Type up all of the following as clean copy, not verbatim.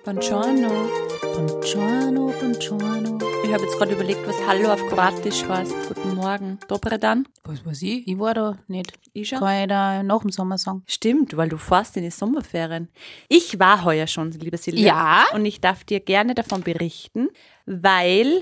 Buongiorno. Buongiorno, buongiorno. Ich habe jetzt gerade überlegt, was Hallo auf Kroatisch heißt. Guten Morgen. Dobre dan. Was weiß ich? Ich war da nicht. Ich schon? Kann ich da nach dem Sommer sagen? Stimmt, weil du fährst in die Sommerferien. Ich war heuer schon, liebe Silvia. Ja? Und ich darf dir gerne davon berichten, weil,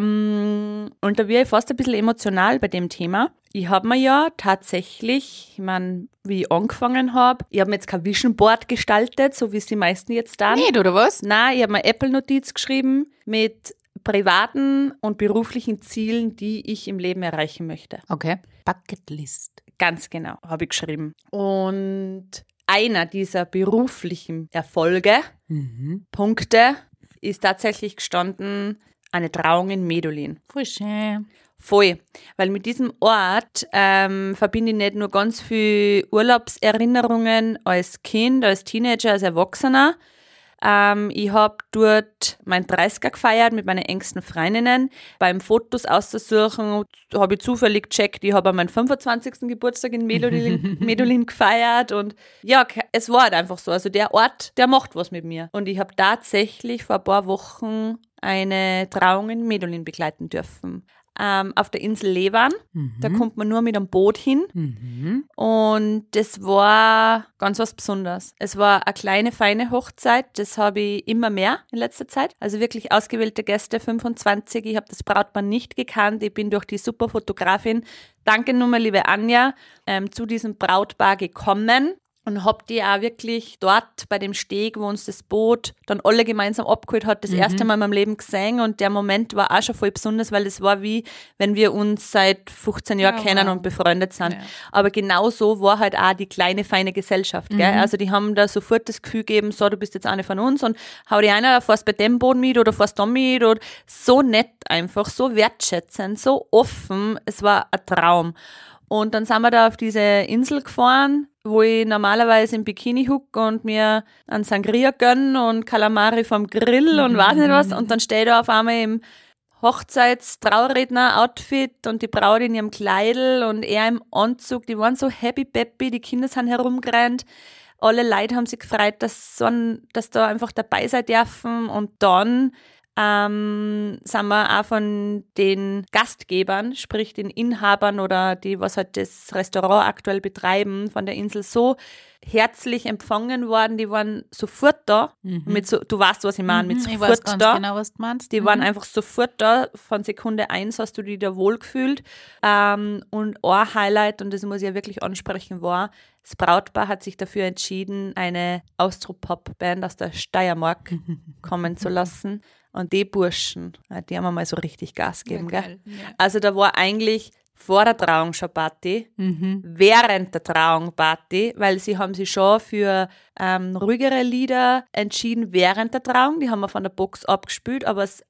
und da wäre ich fast ein bisschen emotional bei dem Thema. Ich habe mir ja tatsächlich, ich meine, wie ich angefangen habe, ich habe mir jetzt kein Vision Board gestaltet, so wie es die meisten jetzt dann. Nicht, oder was? Nein, ich habe mir Apple-Notiz geschrieben mit privaten und beruflichen Zielen, die ich im Leben erreichen möchte. Okay. Bucketlist. Ganz genau, habe ich geschrieben. Und einer dieser beruflichen Erfolge, Punkte, ist tatsächlich gestanden, eine Trauung in Medulin. Voll schön. Voll, weil mit diesem Ort verbinde ich nicht nur ganz viel Urlaubserinnerungen als Kind, als Teenager, als Erwachsener. Ich habe dort mein 30er gefeiert mit meinen engsten Freundinnen. Beim Fotos auszusuchen habe ich zufällig gecheckt, ich habe meinen 25. Geburtstag in Medulin gefeiert und ja, es war halt einfach so. Also der Ort, der macht was mit mir. Und ich habe tatsächlich vor ein paar Wochen eine Trauung in Medulin begleiten dürfen. Auf der Insel Levan. Da kommt man nur mit einem Boot hin. Und das war ganz was Besonderes. Es war eine kleine, feine Hochzeit. Das habe ich immer mehr in letzter Zeit. Also wirklich ausgewählte Gäste, 25. Ich habe das Brautpaar nicht gekannt. Ich bin durch die super Fotografin, danke nochmal, liebe Anja, zu diesem Brautpaar gekommen. Und hab die auch wirklich dort bei dem Steg, wo uns das Boot dann alle gemeinsam abgeholt hat, das erste Mal in meinem Leben gesehen. Und der Moment war auch schon voll besonders, weil es war wie, wenn wir uns seit 15 Jahren kennen und befreundet sind. Ja. Aber genau so war halt auch die kleine, feine Gesellschaft. Gell? Also die haben da sofort das Gefühl gegeben, so, du bist jetzt eine von uns und hau dir einer, fährst bei dem Boot mit oder fährst da mit. Oder so nett einfach, so wertschätzend, so offen. Es war ein Traum. Und dann sind wir da auf diese Insel gefahren, wo ich normalerweise im Bikini huck und mir einen Sangria gönn und Kalamari vom Grill und weiß nicht was. Und dann stehe ich da auf einmal im Hochzeits-Trauredner-Outfit und die Braut in ihrem Kleidel und er im Anzug. Die waren so happy-peppy, die Kinder sind herumgerannt. Alle Leute haben sich gefreut, dass da einfach dabei sein dürfen. Und dann sind wir auch von den Gastgebern, sprich den Inhabern oder die, was halt das Restaurant aktuell betreiben, von der Insel so herzlich empfangen worden. Die waren sofort da. Mit so, du weißt, was ich meine, mit sofort ich weiß ganz da. genau, was du meinst. Die waren einfach sofort da. Von Sekunde 1 hast du dich da wohlgefühlt. Und ein Highlight, und das muss ich ja wirklich ansprechen, war, das Brautpaar hat sich dafür entschieden, eine Austropop-Band aus der Steiermark kommen zu lassen. Und die Burschen, die haben mal so richtig Gas gegeben. Ja, gell? Ja. Also da war eigentlich vor der Trauung schon Party, während der Trauung Party, weil sie haben sich schon für ruhigere Lieder entschieden während der Trauung. Die haben wir von der Box abgespielt, aber das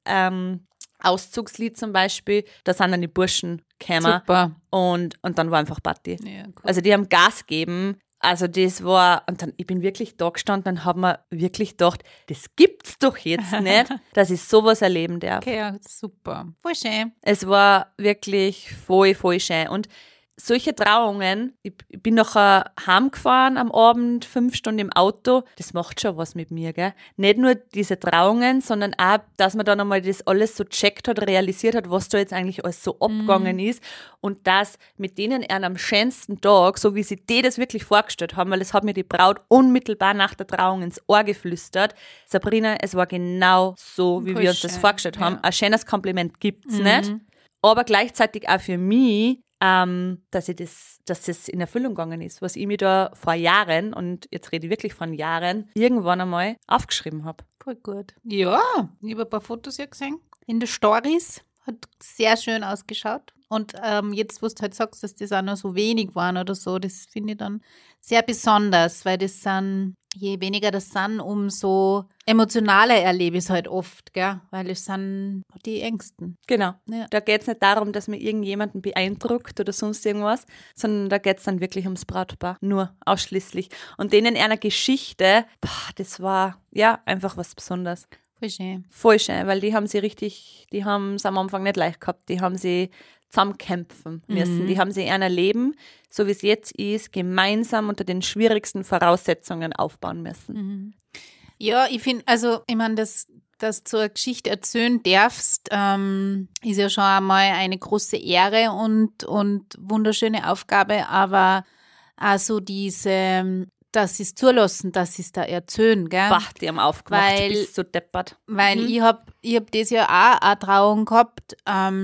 Auszugslied zum Beispiel, da sind dann die Burschen gekommen. Super. Und dann war einfach Party. Ja, cool. Also die haben Gas gegeben. Also das war, und dann, ich bin wirklich da gestanden und habe mir wirklich gedacht, das gibt's doch jetzt nicht, dass ich sowas erleben darf. Okay, ja, super. Voll schön. Es war wirklich voll, voll schön. Und solche Trauungen, ich bin nachher heimgefahren am Abend, 5 Stunden im Auto, das macht schon was mit mir, gell? Nicht nur diese Trauungen, sondern auch, dass man dann einmal das alles so checkt hat, realisiert hat, was da jetzt eigentlich alles so abgegangen ist und dass mit denen am schönsten Tag, so wie sie die das wirklich vorgestellt haben, weil das hat mir die Braut unmittelbar nach der Trauung ins Ohr geflüstert. Sabrina, es war genau so, wie wir uns das vorgestellt haben. Ein schönes Kompliment gibt's nicht, aber gleichzeitig auch für mich, dass das in Erfüllung gegangen ist, was ich mir da vor Jahren, und jetzt rede ich wirklich von Jahren, irgendwann einmal aufgeschrieben habe. Voll gut. Ja, ich habe ein paar Fotos ja gesehen in den Stories. Hat sehr schön ausgeschaut. Und jetzt, wo du halt sagst, dass das auch noch so wenig waren oder so, das finde ich dann sehr besonders, weil das sind, je weniger das sind, umso emotionaler erlebe ich es halt oft, gell? Weil es sind die Ängsten. Genau. Ja. Da geht es nicht darum, dass man irgendjemanden beeindruckt oder sonst irgendwas, sondern da geht es dann wirklich ums Brautpaar. Nur, ausschließlich. Und denen einer Geschichte, das war ja einfach was Besonderes. Voll schön. Voll schön, weil die haben es am Anfang nicht leicht gehabt. Die haben sie zusammenkämpfen müssen. Die haben sie einer Leben, so wie es jetzt ist, gemeinsam unter den schwierigsten Voraussetzungen aufbauen müssen. Ja, ich finde, also ich meine, dass du so eine Geschichte erzählen darfst, ist ja schon einmal eine große Ehre und wunderschöne Aufgabe, aber also dass sie es zulassen, dass sie es da erzählen, gell? Bah, die haben aufgemacht, Weil- bist so deppert. Weil ich hab das ja auch eine Trauung gehabt,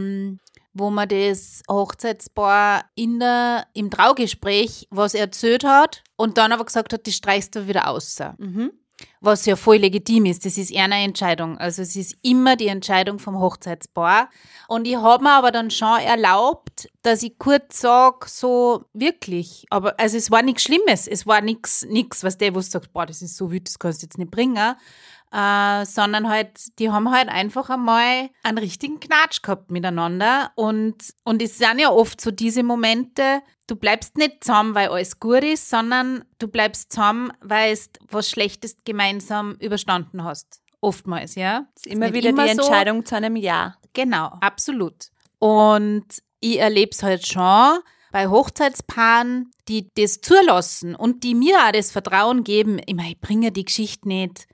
wo man das Hochzeitspaar im Traugespräch was erzählt hat und dann aber gesagt hat, das streichst du wieder aus. Was ja voll legitim ist. Das ist eher eine Entscheidung. Also es ist immer die Entscheidung vom Hochzeitspaar. Und ich habe mir aber dann schon erlaubt, dass ich kurz sage, so wirklich. Aber also es war nichts Schlimmes. Es war nichts, was du sagst, boah, das ist so wütend, das kannst du jetzt nicht bringen. Sondern halt, die haben halt einfach einmal einen richtigen Knatsch gehabt miteinander und es sind ja oft so diese Momente, du bleibst nicht zusammen, weil alles gut ist, sondern du bleibst zusammen, weil du was Schlechtes gemeinsam überstanden hast. Oftmals, ja. Das ist immer wieder die Entscheidung zu einem Ja. Genau, absolut. Und ich erlebe es halt schon bei Hochzeitspaaren, die das zulassen und die mir auch das Vertrauen geben, ich bringe die Geschichte nicht,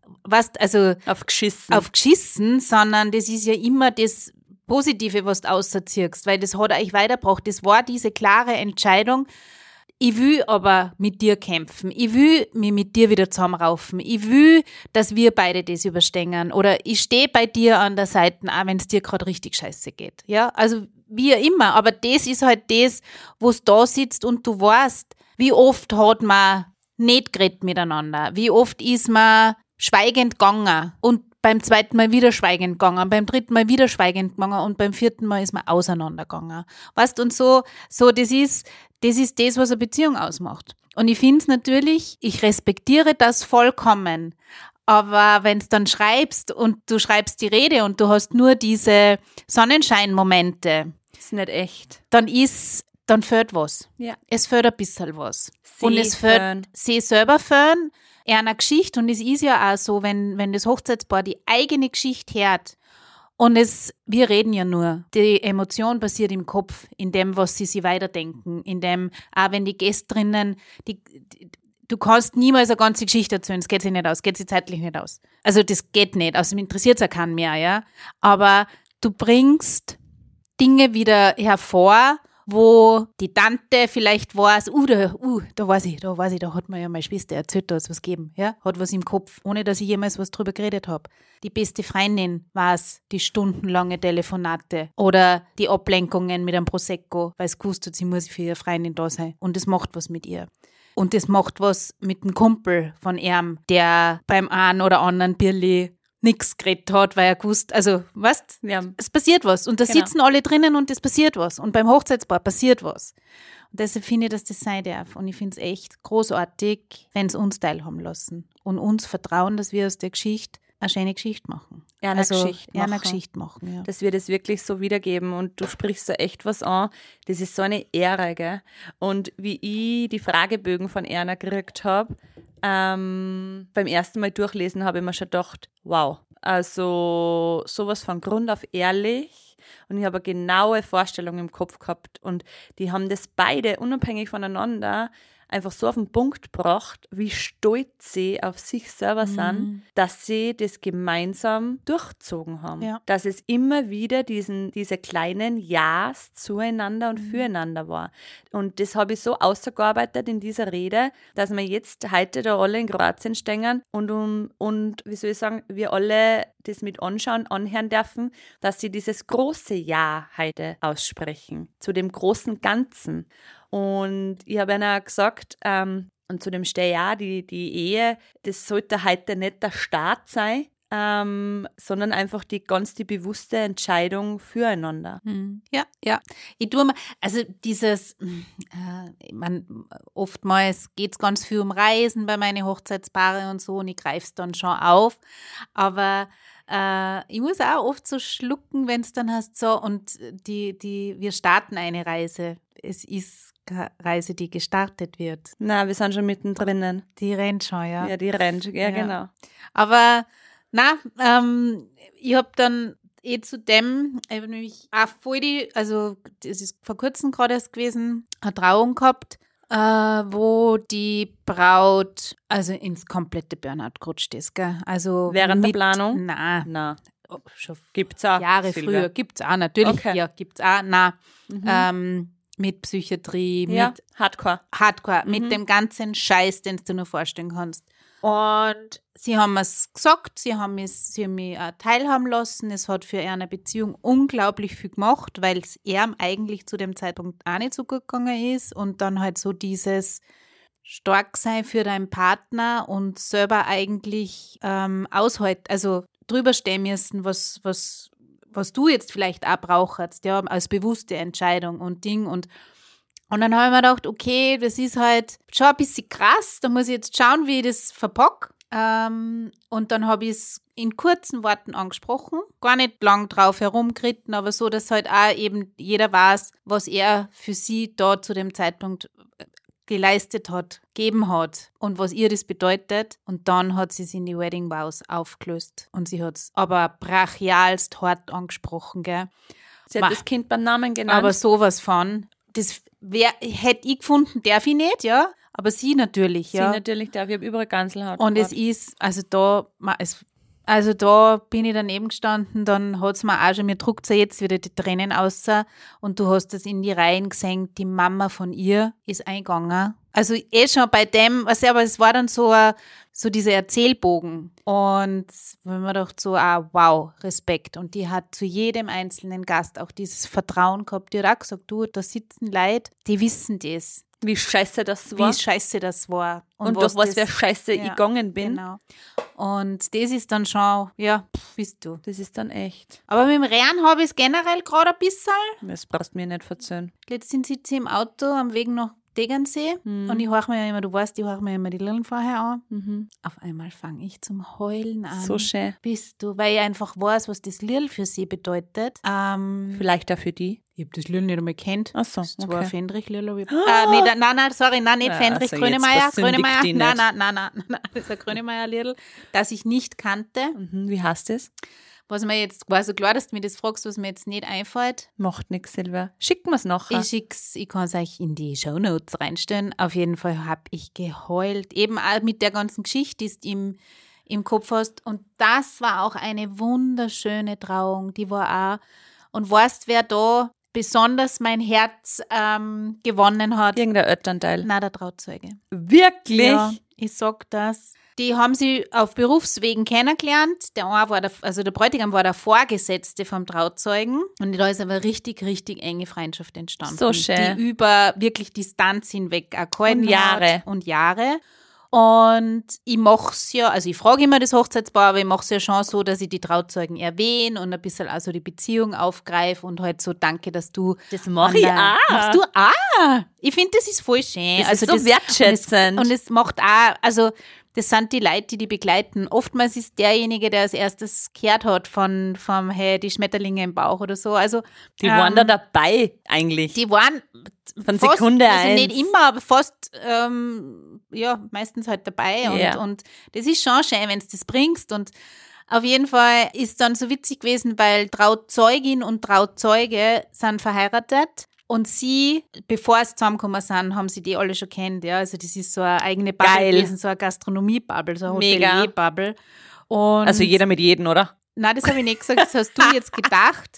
auf geschissen, sondern das ist ja immer das Positive, was du auserziehst, weil das hat euch weitergebracht. Das war diese klare Entscheidung, ich will aber mit dir kämpfen, ich will mich mit dir wieder zusammenraufen, ich will, dass wir beide das überstehen oder ich stehe bei dir an der Seite, auch wenn es dir gerade richtig scheiße geht. Ja, also wie immer, aber das ist halt das, wo es da sitzt und du weißt, wie oft hat man nicht geredet miteinander, wie oft ist man schweigend gegangen und beim zweiten Mal wieder schweigend gegangen, beim dritten Mal wieder schweigend gegangen und beim vierten Mal ist man auseinandergegangen. Weißt, und so das ist das, was eine Beziehung ausmacht. Und ich finde es natürlich, ich respektiere das vollkommen, aber wenn du dann schreibst und du schreibst die Rede und du hast nur diese Sonnenscheinmomente, ist nicht echt. Dann fehlt was. Ja. Es fehlt ein bisschen was. Und es fehlt sie selber fehlen, einer Geschichte. Und es ist ja auch so, wenn das Hochzeitspaar die eigene Geschichte hört und wir reden ja nur. Die Emotion passiert im Kopf, in dem, was sie weiterdenken, in dem, auch wenn die Gästinnen, du kannst niemals eine ganze Geschichte erzählen, das geht sich nicht aus, geht sich zeitlich nicht aus. Also das geht nicht, außerdem interessiert es ja keinen mehr, ja. Aber du bringst Dinge wieder hervor, wo die Tante vielleicht weiß, da weiß ich, da hat mir ja meine Schwester erzählt, da hat es was gegeben, ja, hat was im Kopf, ohne dass ich jemals was drüber geredet habe. Die beste Freundin weiß die stundenlange Telefonate oder die Ablenkungen mit einem Prosecco, weil es gewusst hat, sie muss für ihre Freundin da sein und das macht was mit ihr. Und das macht was mit dem Kumpel von ihm, der beim einen oder anderen Birli nichts geredet hat, weil er gewusst, also, weißt, es passiert was. Und da sitzen alle drinnen und es passiert was. Und beim Hochzeitspaar passiert was. Und deshalb finde ich, dass das sein darf. Und ich finde es echt großartig, wenn es uns teilhaben lassen. Und uns vertrauen, dass wir aus der Geschichte eine schöne Geschichte machen. Eine Geschichte machen, ja. Dass wir das wirklich so wiedergeben. Und du sprichst so echt was an. Das ist so eine Ehre, gell? Und wie ich die Fragebögen von Erna gekriegt habe, beim ersten Mal durchlesen habe ich mir schon gedacht, wow, also sowas von Grund auf ehrlich und ich habe eine genaue Vorstellung im Kopf gehabt und die haben das beide unabhängig voneinander einfach so auf den Punkt gebracht, wie stolz sie auf sich selber sind, dass sie das gemeinsam durchzogen haben. Ja. Dass es immer wieder diese kleinen Ja's zueinander und füreinander war. Und das habe ich so ausgearbeitet in dieser Rede, dass wir jetzt heute da alle in Kroatien stehen und wie soll ich sagen, wir alle das mit anschauen, anhören dürfen, dass sie dieses große Ja heute aussprechen, zu dem großen Ganzen. Und ich habe ihnen auch gesagt, und zu dem stehe ja, die Ehe, das sollte heute nicht der Staat sein, sondern einfach die bewusste Entscheidung füreinander. Ja. Ich tue mal, also oftmals geht es ganz viel um Reisen bei meinen Hochzeitspaare und so und ich greife es dann schon auf, aber ich muss auch oft so schlucken, wenn es dann heißt so und wir starten eine Reise. Es ist keine Reise, die gestartet wird. Na, wir sind schon mittendrin. Die rennt schon, ja. Ja, die rennt, ja. Genau. Aber ich habe dann zu dem, ich habe nämlich auch voll das ist vor kurzem gerade erst gewesen, eine Trauung gehabt, wo die Braut also ins komplette Burnout gerutscht ist, gell? Also Während der Planung? Nein. Na, Schon gibt's auch. Jahre Silvia. früher. Gibt's auch, natürlich. Okay. Ja, gibt's auch. Nein. Mit Psychiatrie, Ja, mit Hardcore. mit dem ganzen Scheiß, den du nur vorstellen kannst. Und sie haben es gesagt, sie haben mich teilhaben lassen. Es hat für eine Beziehung unglaublich viel gemacht, weil es ihm eigentlich zu dem Zeitpunkt auch nicht so gut gegangen ist. Und dann halt so dieses stark sein für deinen Partner und selber eigentlich aushalten, also drüber stehen müssen, was du jetzt vielleicht auch brauchst, ja, als bewusste Entscheidung und Ding. Und dann habe ich mir gedacht, okay, das ist halt schon ein bisschen krass, da muss ich jetzt schauen, wie ich das verpacke. Und dann habe ich es in kurzen Worten angesprochen, gar nicht lang drauf herumgeritten, aber so, dass halt auch eben jeder weiß, was er für sie da zu dem Zeitpunkt geleistet hat, gegeben hat und was ihr das bedeutet. Und dann hat sie es in die Wedding Vows aufgelöst. Und sie hat es aber brachialst hart angesprochen, gell. Sie hat das Kind beim Namen genannt. Aber sowas von, das hätte ich gefunden, darf ich nicht, ja. Aber sie natürlich, ja. Sie natürlich darf, ich habe überall Ganselhaut. Und es ist, also da bin ich daneben gestanden, dann hat es mir auch schon, mir druckt ja jetzt wieder die Tränen aus und du hast das in die Reihen gesehen, die Mama von ihr ist eingegangen. Also schon bei dem, aber es war dann so dieser Erzählbogen und wenn man dachte so, wow, Respekt. Und die hat zu jedem einzelnen Gast auch dieses Vertrauen gehabt. Die hat auch gesagt, du, da sitzen Leute, die wissen das. Wie scheiße das war. Wie scheiße das war. Und durch was für Scheiße ich gegangen bin. Genau. Und das ist dann schon, ja, wisst du. Das ist dann echt. Aber mit dem Rehren habe ich es generell gerade ein bisschen. Das brauchst du mir nicht verzeihen. Letztens sitze ich im Auto am Weg nach Tegernsee und ich höre mir ja immer, du weißt, ich höre mir immer die Lillen vorher an. Auf einmal fange ich zum Heulen an. So schön. Bist du, weil ich einfach weiß, was das Lied für sie bedeutet. Vielleicht auch für die. Ich habe das Lied nicht einmal kennt. Ach so, Das war okay. ein Fendrich-Lied. Nicht Fendrich, also Grönemeyer. jetzt versündigt die nicht. Nein, das ist ein Grönemeyer-Lied, das ich nicht kannte. Wie heißt es? Was mir jetzt, war so klar, dass du mir das fragst, was mir jetzt nicht einfällt. Macht nichts, Silvia. Schicken wir es nachher. Ich kann es euch in die Shownotes reinstellen. Auf jeden Fall habe ich geheult. Eben auch mit der ganzen Geschichte, die du im Kopf hast. Und das war auch eine wunderschöne Trauung. Die war auch. Und weißt, wer da besonders mein Herz gewonnen hat? Irgendein Elternteil. Na, der Trauzeuge. Wirklich? Ja, ich sag das. Die haben sie auf Berufswegen kennengelernt. Der Bräutigam war der Vorgesetzte vom Trauzeugen. Und da ist aber richtig, richtig enge Freundschaft entstanden. So schön. Die über wirklich Distanz hinweg auch gehalten Und Jahre. hat. Und Jahre. Und ich mach's ja, also ich frage immer das Hochzeitspaar, aber ich mache es ja schon so, dass ich die Trauzeugen erwähne und ein bisschen also die Beziehung aufgreife und halt so danke, dass du. Das mache ich auch. Machst du auch? Ich finde, das ist voll schön. Das ist so wertschätzend. Und es macht auch, also das sind die Leute, die begleiten. Oftmals ist derjenige, der als erstes gehört hat vom hey, die Schmetterlinge im Bauch oder so. Also Die waren da dabei eigentlich. die waren Von fast, Sekunde also eins. nicht immer, aber fast, meistens halt dabei. Ja. Und das ist schon schön, wenn du das bringst. Und auf jeden Fall ist dann so witzig gewesen, weil Trauzeugin und Trauzeuge sind verheiratet. Und sie, bevor sie zusammengekommen sind, haben sie die alle schon kennt. Ja? Also das ist so eine eigene Bubble Geil. gewesen, so eine Gastronomie-Bubble, so eine Mega. Hotelier-Bubble. Und Also jeder mit jedem, oder? Nein, das habe ich nicht gesagt, das hast du jetzt gedacht.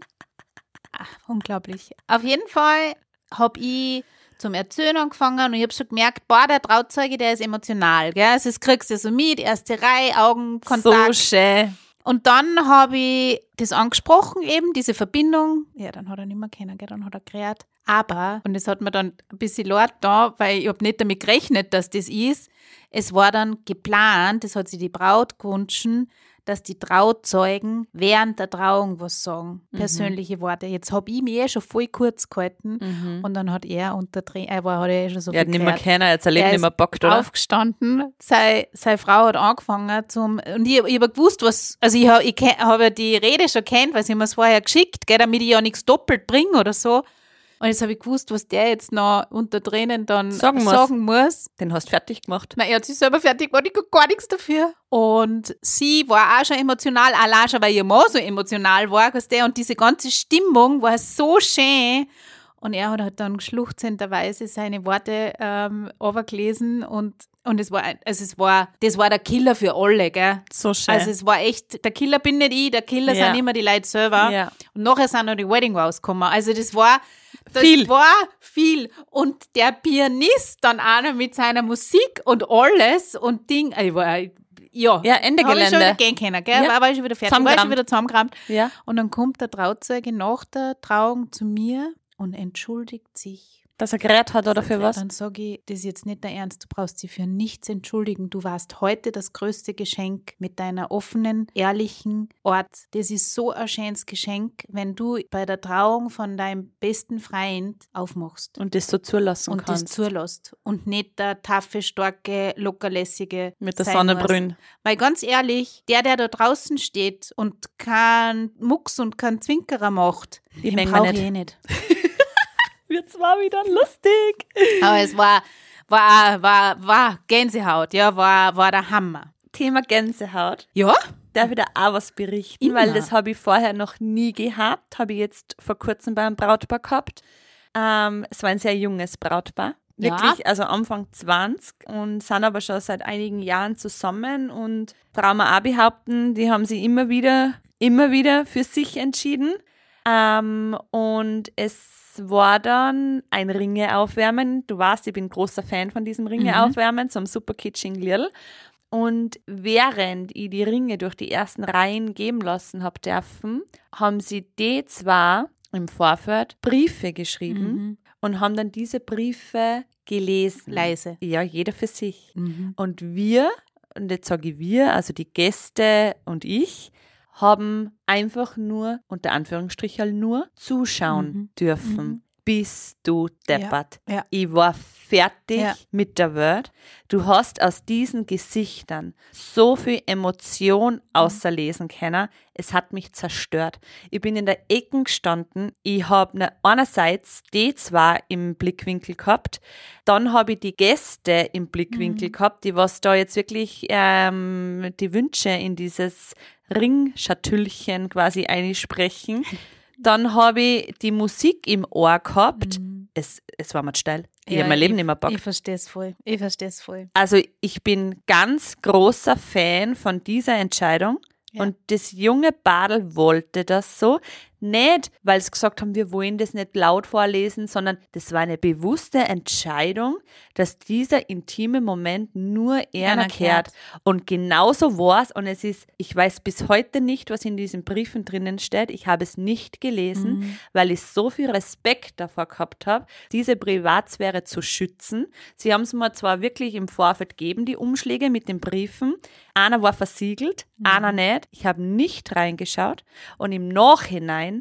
Unglaublich. Auf jeden Fall habe ich zum Erzählen angefangen und ich habe schon gemerkt, der Trauzeuge, der ist emotional. Gell? Also das kriegst du so mit, erste Reihe, Augenkontakt. So schön. Und dann habe ich das angesprochen, eben diese Verbindung. Ja, dann hat er nicht mehr kennen, gell? Dann hat er geredet. Aber, und das hat mir dann ein bisschen leid da, weil ich habe nicht damit gerechnet, dass das ist. Es war dann geplant, das hat sich die Braut gewünscht, dass die Trauzeugen während der Trauung was sagen. Persönliche Worte. Jetzt habe ich mich schon voll kurz gehalten und dann hat er unter Tränen, hat er schon so Er hat nicht mehr geklärt. kennen, jetzt erlebt Er nicht mehr ist bockt, oder? aufgestanden, seine Frau hat angefangen und ich habe gewusst, was, also ich habe ja die Rede schon kennt, weil sie mir es vorher geschickt, gell, damit ich ja nichts doppelt bringe oder so. Und jetzt habe ich gewusst, was der jetzt noch unter Tränen dann Sagen muss. Den hast du fertig gemacht. Na, er hat sich selber fertig gemacht, ich kann gar nichts dafür. Und sie war auch schon emotional, allein schon, weil ihr Mann so emotional war, weißt du, und diese ganze Stimmung war so schön. Und er hat halt dann schluchzenderweise seine Worte runtergelesen und das war der Killer für alle, gell? So schön. Also es war echt, der Killer bin nicht ich, der Killer Ja. sind immer die Leute selber. Ja. Und nachher sind noch die Wedding Vows gekommen. Also das war viel. Und der Pianist dann auch noch mit seiner Musik und alles und Ding, Ende Gelände. Habe ich schon wieder gehen können, gell? Ja. War ich schon wieder fertig, war ich schon wieder zusammengerammt. Ja. Und dann kommt der Trauzeuge nach der Trauung zu mir und entschuldigt sich. Dass er gerät hat oder für was? Dann sage ich, das ist jetzt nicht der Ernst, du brauchst dich für nichts entschuldigen. Du warst heute das größte Geschenk mit deiner offenen, ehrlichen Art. Das ist so ein schönes Geschenk, wenn du bei der Trauung von deinem besten Freund aufmachst. Und das so zulassen Und kannst. das zulässt. Und nicht der taffe, starke, lockerlässige Mit der sein Sonne muss. brühen. Weil ganz ehrlich, der da draußen steht und keinen Mucks und keinen Zwinkerer macht, Die den mengen wir brauche nicht. ich nicht. Wird zwar wieder lustig. Aber es war Gänsehaut, ja, war der Hammer. Thema Gänsehaut. Ja? Darf ich da auch was berichten? Immer. Weil das habe ich vorher noch nie gehabt. Habe ich jetzt vor kurzem bei einem Brautpaar gehabt. Es war ein sehr junges Brautpaar. Ja. Wirklich, also Anfang 20 und sind aber schon seit einigen Jahren zusammen und brauchen wir auch behaupten, die haben sich immer wieder für sich entschieden. Und es war dann ein Ringe aufwärmen. Du weißt, ich bin großer Fan von diesem Ringe aufwärmen zum Super Kitsching Lidl. Und während ich die Ringe durch die ersten Reihen geben lassen habe dürfen, haben sie die zwei im Vorfeld Briefe geschrieben und haben dann diese Briefe gelesen. Leise. Ja, jeder für sich. Und wir, und jetzt sage ich wir, also die Gäste und ich, haben einfach nur, unter Anführungsstrichen nur, zuschauen dürfen. Bist du deppert. Ja. Ich war fertig Ja. mit der Welt. Du hast aus diesen Gesichtern so viel Emotion außerlesen können. Es hat mich zerstört. Ich bin in der Ecke gestanden. Ich habe einerseits die zwei im Blickwinkel gehabt. Dann habe ich die Gäste im Blickwinkel gehabt, die was da jetzt wirklich die Wünsche in dieses Ringschatüllchen quasi einsprechen. Dann habe ich die Musik im Ohr gehabt. Es war mir steil. Ich habe mein Leben nicht mehr gepackt. Ich verstehe es voll. Also ich bin ganz großer Fan von dieser Entscheidung. Ja. Und das junge Badel wollte das so. Nicht, weil sie gesagt haben, wir wollen das nicht laut vorlesen, sondern das war eine bewusste Entscheidung, dass dieser intime Moment nur einer gehört. Und genauso war es. Und es ist, ich weiß bis heute nicht, was in diesen Briefen drinnen steht. Ich habe es nicht gelesen, weil ich so viel Respekt davor gehabt habe, diese Privatsphäre zu schützen. Sie haben es mir zwar wirklich im Vorfeld gegeben, die Umschläge mit den Briefen. Einer war versiegelt, einer nicht. Ich habe nicht reingeschaut. Und im Nachhinein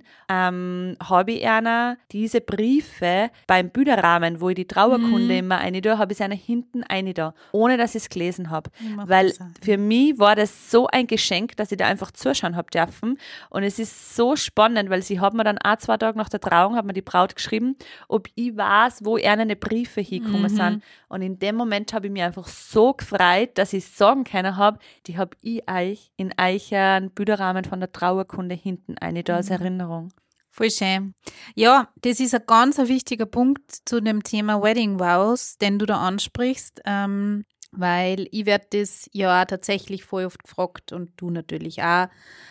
habe ich einer diese Briefe beim Bilderrahmen, wo ich die Trauerkunde immer eine da, habe ich einer hinten eine da, ohne dass ich es gelesen habe. Weil für mich war das so ein Geschenk, dass ich da einfach zuschauen habe dürfen. Und es ist so spannend, weil sie hat mir dann auch 2 Tage nach der Trauung, hat mir die Braut geschrieben, ob ich weiß, wo eine Briefe hingekommen sind. Und in dem Moment habe ich mich einfach so gefreut, dass ich sagen können habe, die habe ich euch in euren Bilderrahmen von der Trauerkunde hinten eine da als Erinnerung. Voll schön. Ja, das ist ein ganz wichtiger Punkt zu dem Thema Wedding Vows, den du da ansprichst, weil ich werde das ja tatsächlich voll oft gefragt und du natürlich auch.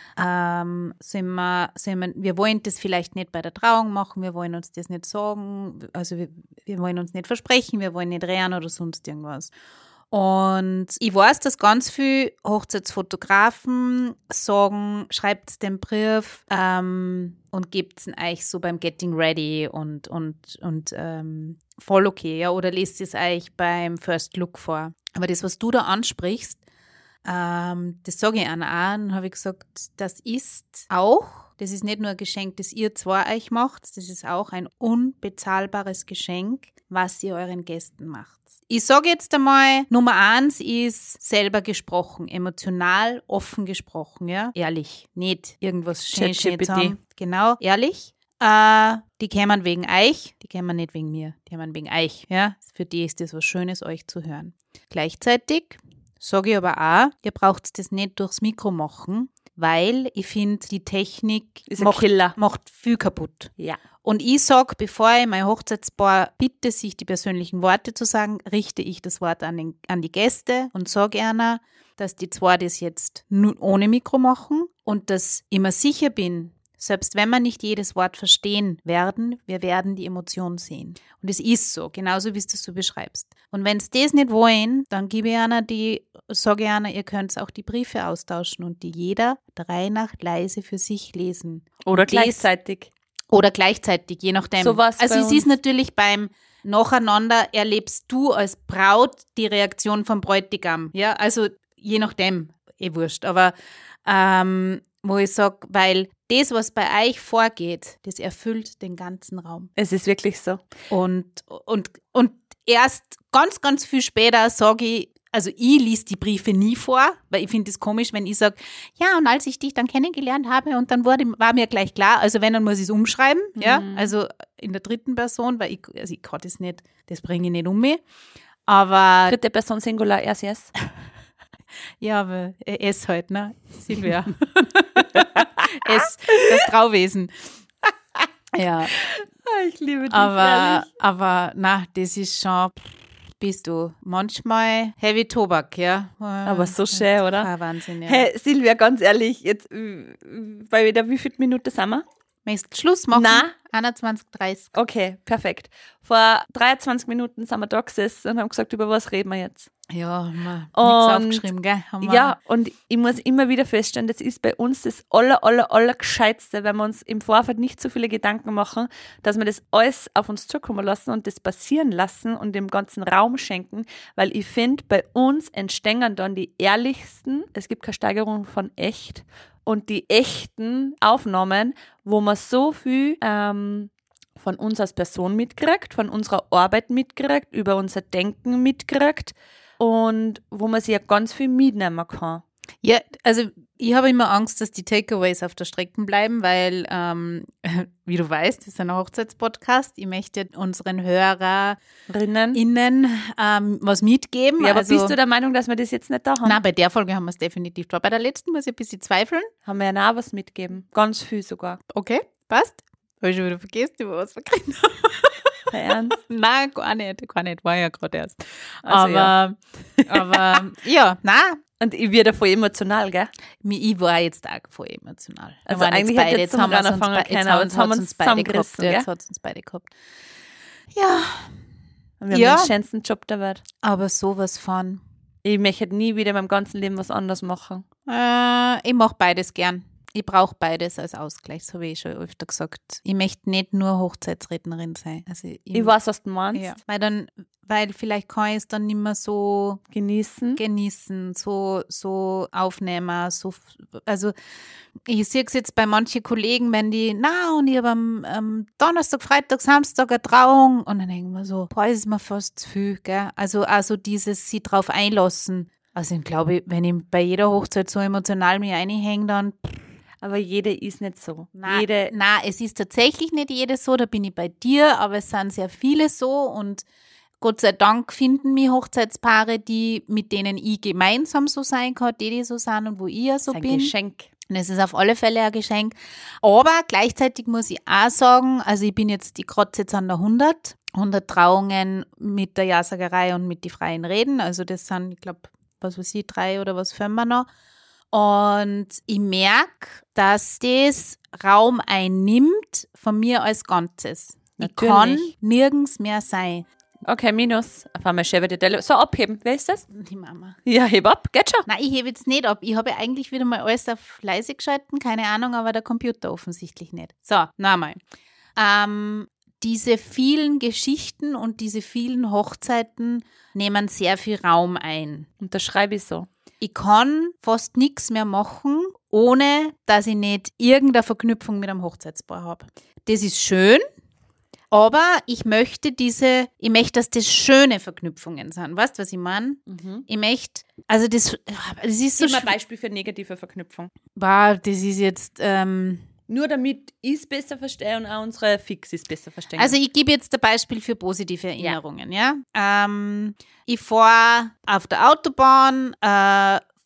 Wir wollen das vielleicht nicht bei der Trauung machen, wir wollen uns das nicht sagen, also wir wollen uns nicht versprechen, wir wollen nicht reden oder sonst irgendwas. Und ich weiß, dass ganz viele Hochzeitsfotografen sagen, schreibt den Brief und gebt ihn euch so beim Getting Ready und voll okay, ja, oder lest es euch beim First Look vor. Aber das, was du da ansprichst, das sage ich auch, dann habe ich gesagt, das ist nicht nur ein Geschenk, das ihr zwei euch macht, das ist auch ein unbezahlbares Geschenk, was ihr euren Gästen macht. Ich sage jetzt einmal, Nummer 1 ist selber gesprochen, emotional, offen gesprochen, ja, ehrlich, nicht irgendwas schönes haben. Genau, ehrlich. Die kämen wegen euch, die kämen nicht wegen mir, die kämen wegen euch, ja. Für die ist das was Schönes, euch zu hören. Gleichzeitig sage ich aber auch, ihr braucht das nicht durchs Mikro machen, weil ich finde, die Technik Ist ein Killer. macht viel kaputt. Ja. Und ich sage, bevor ich mein Hochzeitspaar bitte, sich die persönlichen Worte zu sagen, richte ich das Wort an die Gäste und sage einer, dass die zwei das jetzt ohne Mikro machen und dass ich mir sicher bin, selbst wenn wir nicht jedes Wort verstehen werden, wir werden die Emotion sehen. Und es ist so, genauso wie du es so beschreibst. Und wenn sie das nicht wollen, dann sage ich einer, ihr könnt auch die Briefe austauschen und die jeder 3 Nacht leise für sich lesen. Oder Und gleichzeitig. Oder gleichzeitig, je nachdem. So war's also bei es uns. ist natürlich beim Nacheinander erlebst du als Braut die Reaktion vom Bräutigam. Ja, also je nachdem, wurscht. Aber wo ich sage, weil das, was bei euch vorgeht, das erfüllt den ganzen Raum. Es ist wirklich so. Und erst ganz, ganz viel später sage ich, also ich lese die Briefe nie vor, weil ich finde es komisch, wenn ich sage, ja, und als ich dich dann kennengelernt habe und dann war mir gleich klar, also wenn, dann muss ich es umschreiben, ja, also in der dritten Person, weil ich kann das nicht, das bringe ich nicht um mich, aber Dritte Person Singular, yes. ja, aber es halt, ne, Silvia, das Trauwesen, ja. Ich liebe dich, Aber na, das ist schon, bist du manchmal Heavy Tobak, ja. Aber so schön, oder? Ah, Wahnsinn, ja. Hey, Silvia, ganz ehrlich, jetzt, bei wieder, wie viele Minuten sind wir? Möchtest du Schluss machen? Nein. 21:30. Okay, perfekt. Vor 23 Minuten sind wir da gesessen und haben gesagt, über was reden wir jetzt? Ja, haben wir nichts Und aufgeschrieben, gell? Ja, und ich muss immer wieder feststellen, das ist bei uns das aller Gescheitste, wenn wir uns im Vorfeld nicht so viele Gedanken machen, dass wir das alles auf uns zukommen lassen und das passieren lassen und dem ganzen Raum schenken, weil ich finde, bei uns entstehen dann die ehrlichsten, es gibt keine Steigerung von echt, und die echten Aufnahmen, wo man so viel von uns als Person mitkriegt, von unserer Arbeit mitkriegt, über unser Denken mitkriegt und wo man sich ja ganz viel mitnehmen kann. Ja, also ich habe immer Angst, dass die Takeaways auf der Strecke bleiben, weil, wie du weißt, das ist ein Hochzeitspodcast. Ich möchte unseren HörerInnen was mitgeben. Ja, aber also, bist du der Meinung, dass wir das jetzt nicht da haben? Nein, bei der Folge haben wir es definitiv da. Bei der letzten muss ich ein bisschen zweifeln. Haben wir ja auch was mitgeben. Ganz viel sogar. Okay, passt. Habe ich schon wieder vergessen, über was wir geredet Dein Ernst? Nein, gar nicht, war ja gerade erst. Also, aber ja, nein. Und ich werde voll emotional, gell? Ich war jetzt auch voll emotional. Also eigentlich hätte jetzt zum anfangen können, aber jetzt haben wir uns zusammengerissen, gell? Jetzt hat es uns beide gehabt. Ja. Und wir haben den schönsten Job der Welt. Aber sowas von. Ich möchte nie wieder in meinem ganzen Leben was anderes machen. Ich mache beides gern. Ich brauche beides als Ausgleich, das habe ich schon öfter gesagt. Ich möchte nicht nur Hochzeitsrednerin sein. Also ich weiß, was du meinst. Ja, weil vielleicht kann ich es dann nicht mehr so genießen, so aufnehmen. Also ich sehe es jetzt bei manchen Kollegen, wenn die, und ich habe am Donnerstag, Freitag, Samstag eine Trauung und dann denken wir so, boah, das ist mir fast zu viel, gell? Also dieses sie drauf einlassen. Also ich glaube, wenn ich bei jeder Hochzeit so emotional mich einhänge, dann aber jede ist nicht so. Nein, es ist tatsächlich nicht jede so, da bin ich bei dir, aber es sind sehr viele so und Gott sei Dank finden mich Hochzeitspaare, mit denen ich gemeinsam so sein kann, die so sind und wo ich ja so bin. Das ist ein Geschenk. Und es ist auf alle Fälle ein Geschenk. Aber gleichzeitig muss ich auch sagen, also ich kratze jetzt an der 100 Trauungen mit der Ja-Sagerei und mit die freien Reden. Also das sind, ich glaube, 3 oder was fünf wir noch. Und ich merke, dass das Raum einnimmt von mir als Ganzes. Natürlich. Ich kann nirgends mehr sein. Okay, minus. Auf einmal schäbe die Tele. So, abheben. Wer ist das? Die Mama. Ja, heb ab. Geht schon. Nein, ich hebe jetzt nicht ab. Ich habe eigentlich wieder mal alles auf leise geschalten. Keine Ahnung, aber der Computer offensichtlich nicht. So, nochmal. Diese vielen Geschichten und diese vielen Hochzeiten nehmen sehr viel Raum ein. Und das schreibe ich so. Ich kann fast nichts mehr machen, ohne dass ich nicht irgendeine Verknüpfung mit einem Hochzeitspaar habe. Das ist schön, aber ich möchte, dass das schöne Verknüpfungen sind. Weißt du, was ich meine? Ich möchte, also das ist so. Gib mal ein Beispiel für negative Verknüpfung. Das ist jetzt. Nur damit ich es besser verstehe und auch unsere Fixis besser verstehen. Also ich gebe jetzt ein Beispiel für positive Erinnerungen. Ja? Ich fahre auf der Autobahn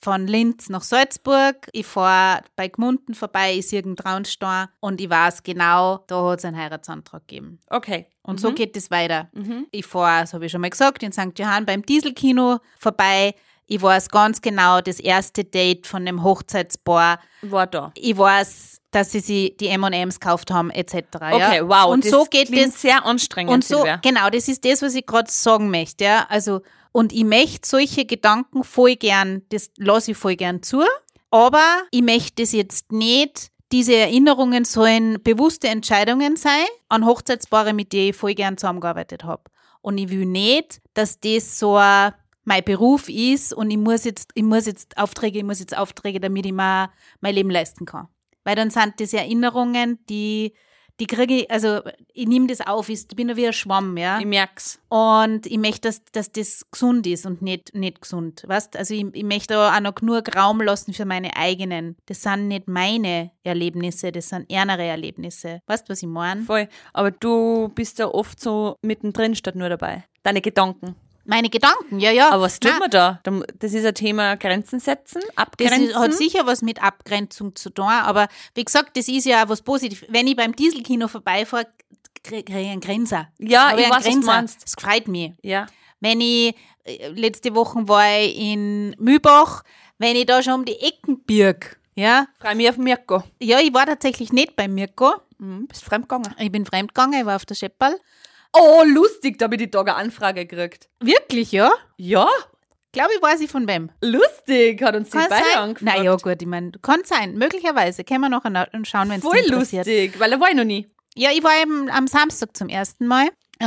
von Linz nach Salzburg. Ich fahre bei Gmunden vorbei, ich sehe einen Traunstein und ich weiß genau, da hat es einen Heiratsantrag gegeben. Okay. Und so geht es weiter. Ich fahre, das habe ich schon mal gesagt, in St. Johann beim Dieselkino vorbei. Ich weiß ganz genau, das erste Date von dem Hochzeitspaar. War da. Ich weiß, dass sie sich die M&M's gekauft haben, etc. Okay, ja? wow. Und das so geht klingt es. sehr anstrengend, Und so, Silvia. genau, das ist das, was ich gerade sagen möchte. Ja? Also, und ich möchte solche Gedanken voll gern, das lasse ich voll gern zu. Aber ich möchte das jetzt nicht, diese Erinnerungen sollen bewusste Entscheidungen sein an Hochzeitspaare, mit denen ich voll gern zusammengearbeitet habe. Und ich will nicht, dass das so mein Beruf ist und ich muss jetzt Aufträge, damit ich mir mein Leben leisten kann. Weil dann sind das Erinnerungen, die kriege ich, also ich nehme das auf, ich bin ja wie ein Schwamm, ja. Ich merk's. Und ich möchte, dass das gesund ist und nicht gesund, weißt? Also ich möchte auch noch genug Raum lassen für meine eigenen. Das sind nicht meine Erlebnisse, das sind ernere Erlebnisse. Weißt du, was ich meine? Voll. Aber du bist ja oft so mittendrin statt nur dabei. Deine Gedanken. Meine Gedanken, ja. Aber was tut Nein, man da? Das ist ein Thema Grenzen setzen, abgrenzen. hat sicher was mit Abgrenzung zu tun, aber wie gesagt, das ist ja auch was Positives. Wenn ich beim Dieselkino vorbeifahre, kriege ich einen Grinser. Ja, Habe ich einen weiß, was du meinst. Das freut mich. Ja. Wenn ich, letzte Woche war ich in Mühlbach, wenn ich da schon um die Ecken birg, ja. Freu mich auf Mirko. Ja, ich war tatsächlich nicht bei Mirko. Bist fremdgegangen. Ich bin fremdgegangen, ich war auf der Schepperl. Oh, lustig, da habe ich die Tage eine Anfrage gekriegt. Wirklich, ja? Ja, Glaube ich, weiß ich von wem. lustig, hat uns die Kann beide sein. angefragt. Na ja, gut, ich meine, kann sein. Möglicherweise. Können wir noch schauen, wenn es Voll interessiert. lustig, weil er war ich noch nie. Ja, ich war eben am Samstag zum ersten Mal.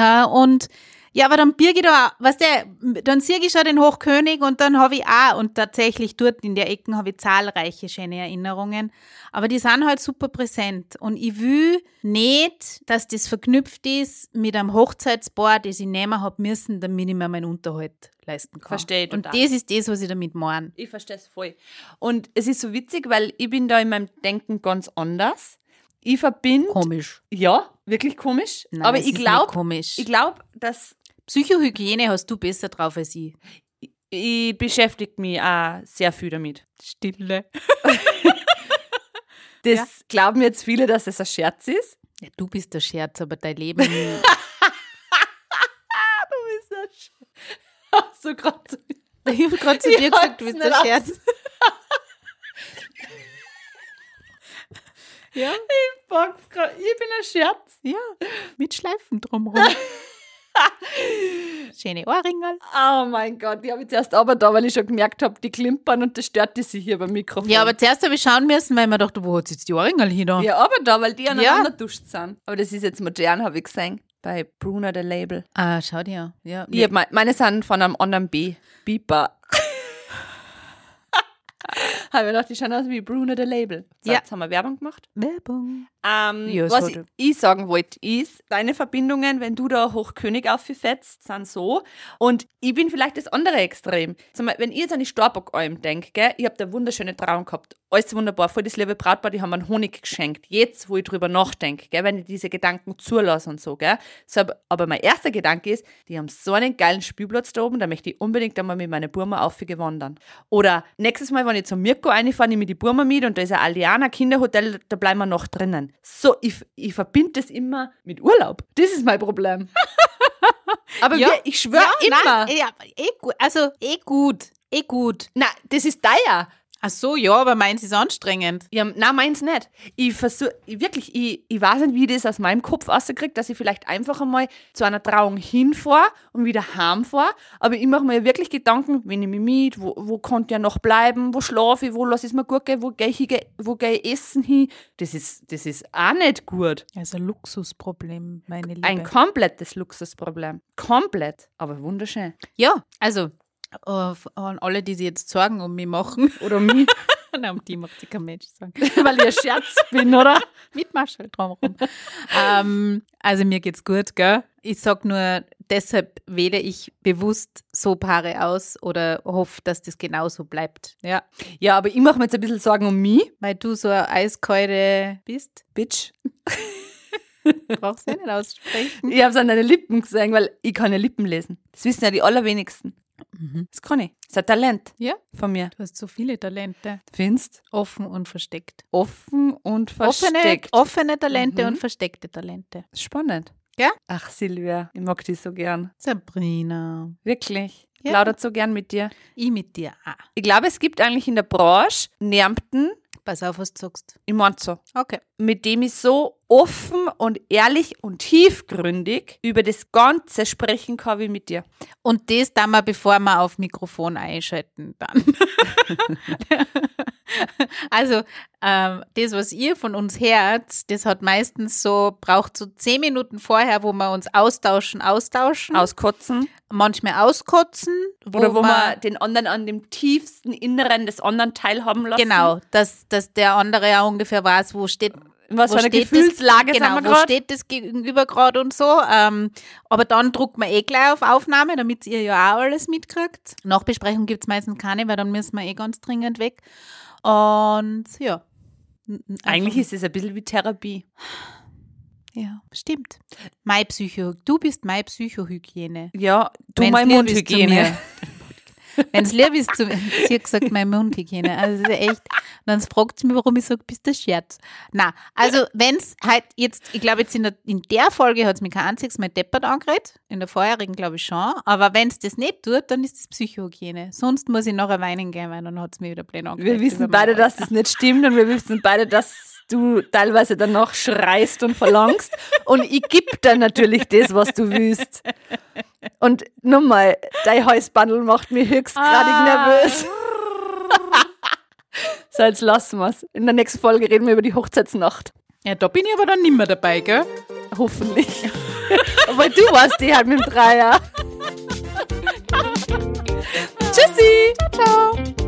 Und ja, aber dann birge ich da, weißt du, dann sehe ich schon den Hochkönig und dann habe ich auch, und tatsächlich dort in der Ecke habe ich zahlreiche schöne Erinnerungen. Aber die sind halt super präsent. Und ich will nicht, dass das verknüpft ist mit einem Hochzeitspaar, das ich nehmen habe müssen, damit ich mir meinen Unterhalt leisten kann. Verstehe ich Und total. das ist das, was ich damit meine. Ich verstehe es voll. Und es ist so witzig, weil ich bin da in meinem Denken ganz anders. Ich verbinde. Komisch. Ja, wirklich komisch. Nein, aber es ich ist glaube, nicht komisch. dass Psychohygiene hast du besser drauf als ich. ich beschäftige mich auch sehr viel damit. Stille. Das glauben jetzt viele, dass es ein Scherz ist. Ja, du bist der Scherz, aber dein Leben. So gerade so. Ich habe gerade zu dir gesagt, du bist der Scherz. Ja, Ich bin ein Scherz. ja, mit Schleifen drumherum. Schöne Ohrringerl. Oh mein Gott, die habe ich zuerst aber da, weil ich schon gemerkt habe, die klimpern und das stört die sich hier beim Mikrofon. Ja, aber zuerst habe ich schauen müssen, weil ich mir dachte, wo hat jetzt die Ohrringerl hin? Da? Ja, aber da, weil die aneinander duscht sind. Aber das ist jetzt modern, habe ich gesehen, bei Bruna der Label. Ah, schau dir. Ja. Ich hab meine sind von einem anderen Beeper. Habe ich gedacht, die schauen aus wie Bruna der Label. So, Ja. jetzt haben wir Werbung gemacht. Werbung. Ja, Was so ich sagen wollte, ist, deine Verbindungen, wenn du da Hochkönig auffetzt, sind so. Und ich bin vielleicht das andere Extrem. Zum Beispiel, wenn ich jetzt an die Storbock-Alm denke, gell, ich habe da wunderschöne Trauung gehabt. Alles wunderbar, voll das liebe Brautpaar, die haben mir einen Honig geschenkt. Jetzt, wo ich drüber nachdenke, gell, wenn ich diese Gedanken zulasse und so. Gell. So, aber mein erster Gedanke ist, die haben so einen geilen Spielplatz da oben, da möchte ich unbedingt einmal mit meinen Burma aufgewandern. Oder nächstes Mal, wenn ich zum Mirko reinfahre, nehme ich die Burma mit und da ist ein Aliana Kinderhotel, da bleiben wir noch drinnen. So, ich verbinde das immer mit Urlaub. Das ist mein Problem. Aber Ja, ich schwöre immer. Nein, ja, gut. Also, gut. Na, das ist teuer. Ach so, ja, aber meins ist anstrengend. Ja, nein, meins nicht. Ich versuche, ich weiß nicht, wie ich das aus meinem Kopf rauskriege, dass ich vielleicht einfach einmal zu einer Trauung hinfahre und wieder heimfahre. Aber ich mache mir wirklich Gedanken, wenn ich mich mit, wo konnte ich noch bleiben, wo schlafe ich, wo lasse ich es mir gut gehen, wo gehe ich essen hin. Das ist auch nicht gut. Also Luxusproblem, meine Liebe. Ein komplettes Luxusproblem. Komplett, aber wunderschön. Ja, also an alle, die sich jetzt Sorgen um mich machen. Oder mich, Nein, um die macht sich kein Mensch Sorgen. weil ich ein Scherz bin, oder? Mit Marschall drumherum. Also mir geht's gut, gell? Ich sag nur, deshalb wähle ich bewusst so Paare aus oder hoffe, dass das genauso bleibt. Ja, Ja, aber ich mache mir jetzt ein bisschen Sorgen um mich. weil du so eine eiskalte bist. Bitch. Brauchst du nicht aussprechen. Ich habe es an deinen Lippen gesehen, weil ich kann ja Lippen lesen. Das wissen ja die allerwenigsten. Das kann ich. Das ist ein Talent Ja, von mir. du hast so viele Talente. Findest? Offen und versteckt. Offen und versteckt. Offene Talente und versteckte Talente. Spannend. Ja? Ach, Silvia, ich mag dich so gern. Sabrina. Wirklich. Ich Ja. plaudere so gern mit dir. Ich mit dir auch. Ich glaube, es gibt eigentlich in der Branche niemanden, Pass auf, was du sagst. ich mein so, Okay. mit dem ich so offen und ehrlich und tiefgründig über das Ganze sprechen kann wie mit dir. Und das dann mal, bevor wir auf Mikrofon einschalten, dann. Also, das, was ihr von uns hört, das hat meistens braucht so 10 Minuten vorher, wo wir uns austauschen. Auskotzen. Manchmal auskotzen. Oder wo man den anderen an dem tiefsten Inneren des anderen teilhaben lassen. Genau, dass der andere ja ungefähr weiß, wo steht. Was für eine steht Gefühlslage das, sind wir genau, wo gerade? steht das Gegenüber gerade und so. Aber dann druckt man gleich auf Aufnahme, damit ihr ja auch alles mitkriegt. Nachbesprechung gibt es meistens keine, weil dann müssen wir ganz dringend weg. Und ja. Eigentlich ist es ein bisschen wie Therapie. Ja, stimmt. Du bist meine Psychohygiene. Ja, du Wenn's meine lieb ist zu Mundhygiene. mir. Wenn es lieb ist, sie hat gesagt, meine Mundhygiene. Also das ist echt. Und dann fragt sie mich, warum ich sage, bist du Scherz? Na, also wenn es halt jetzt, ich glaube jetzt in der Folge hat es mich kein einziges Mal deppert angeredet. In der vorherigen glaube ich schon. Aber wenn es das nicht tut, dann ist es Psychohygiene. Sonst muss ich nachher weinen gehen, weil dann hat es mich wieder blöd angeredet. Wir wissen beide, dass das nicht stimmt und wir wissen beide, dass du teilweise danach schreist und verlangst. Und ich gebe dir natürlich das, was du willst. Und nochmal, dein Halsbandel macht mich höchstgradig nervös. So, jetzt lassen wir es. In der nächsten Folge reden wir über die Hochzeitsnacht. Ja, da bin ich aber dann nicht mehr dabei, gell? Hoffentlich. Aber du warst die halt mit dem Dreier. Tschüssi. Ciao.